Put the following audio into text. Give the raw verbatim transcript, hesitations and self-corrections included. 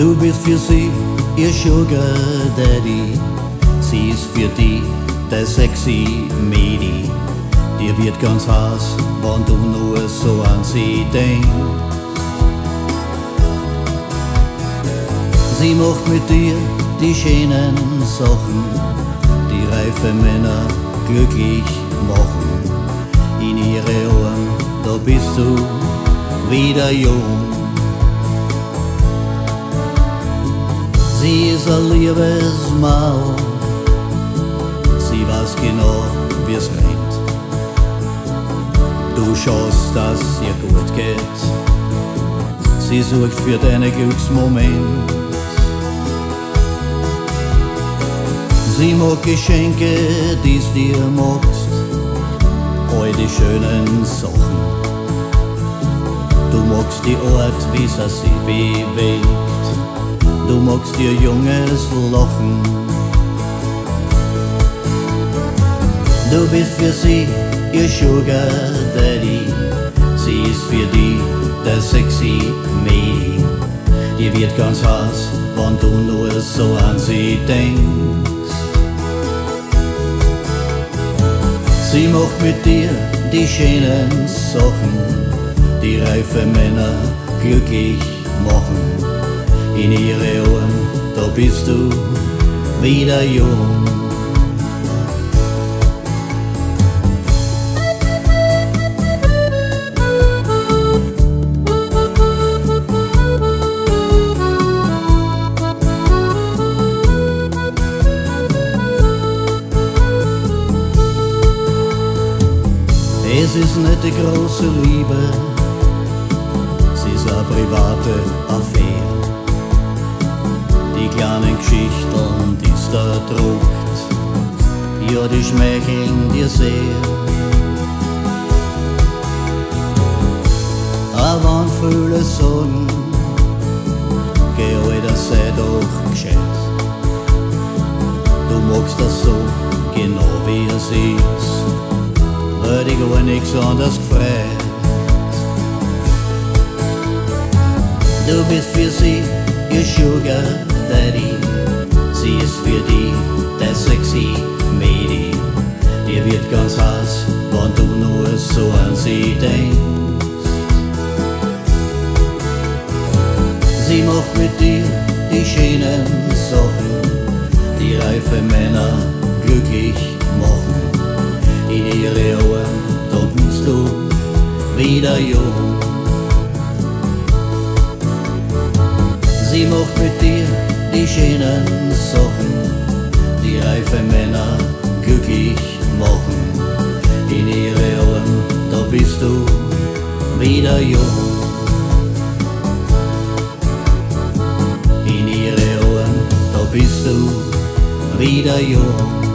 Du bist für sie ihr Sugar Daddy, sie ist für die der sexy Medi. Dir wird ganz heiß, wenn du nur so an sie denkst. Sie macht mit dir die schönen Sachen, die reife Männer glücklich machen. In ihre Ohren, da bist du wieder jung. Sie ist ein Liebesmaul, sie weiß genau, wie's rennt. Du schaust, dass ihr gut geht, sie sucht für deinen Glücksmoment. Sie mag Geschenke, die's dir magst, all die schönen Sachen. Du magst die Art, wie sie sich bewegt, du magst ihr junges Lachen. Du bist für sie ihr Sugar Daddy, sie ist für die der sexy Medi. Dir wird ganz heiß, wenn du nur so an sie denkst. Sie macht mit dir die schönen Sachen, die reife Männer glücklich machen. In ihre Ohren, da bist du wieder jung. Es ist nicht die große Liebe, es ist eine private Affäre. Die kleinen Geschichten, die's da druckt, ja, die schmeicheln dir sehr. Aber wenn viele sagen, geh Alter, sei doch gescheit. Du magst das so, genau wie es ist, weil dich gar nichts anderes gefreut. Du bist für sie ihr Sugar Daddy, sie ist für die der sexy Medi. Dir wird ganz heiß, wenn du nur so an sie denkst. Sie macht mit dir die schönen Sachen, die reife Männer glücklich machen. In ihre Ohren, da bist du wieder jung. Sie macht mit dir die schönen Sachen, die reife Männer glücklich machen. In ihre Ohren, da bist du wieder jung. In ihre Ohren, da bist du wieder jung.